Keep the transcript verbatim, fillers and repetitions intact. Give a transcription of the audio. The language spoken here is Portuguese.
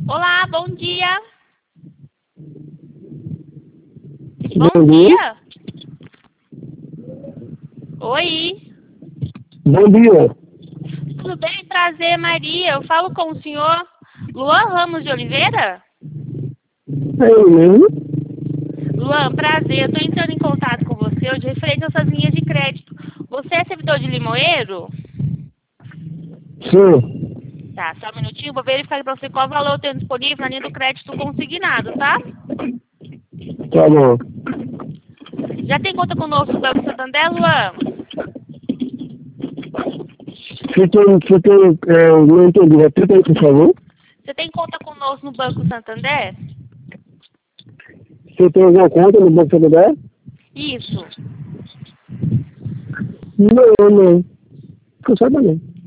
Olá, bom dia. Bom Bom dia. dia. Oi. Bom dia. Tudo bem? Prazer, Maria. Eu falo com o senhor Luan Ramos de Oliveira? É eu mesmo? Luan, prazer. Eu estou entrando em contato com você hoje referente a essas linhas de crédito. Você é servidor de Limoeiro? Sim. Tá, só um minutinho. Vou verificar para você qual valor eu tenho disponível na linha do crédito consignado, tá? Tá bom. Já tem conta conosco no Banco Santander, Luan? Você tem, você tem, é, não entendi, repita aí, por favor. Você tem conta conosco no Banco Santander? Você tem alguma conta no Banco Santander? Isso. Não, não. Que eu saiba não.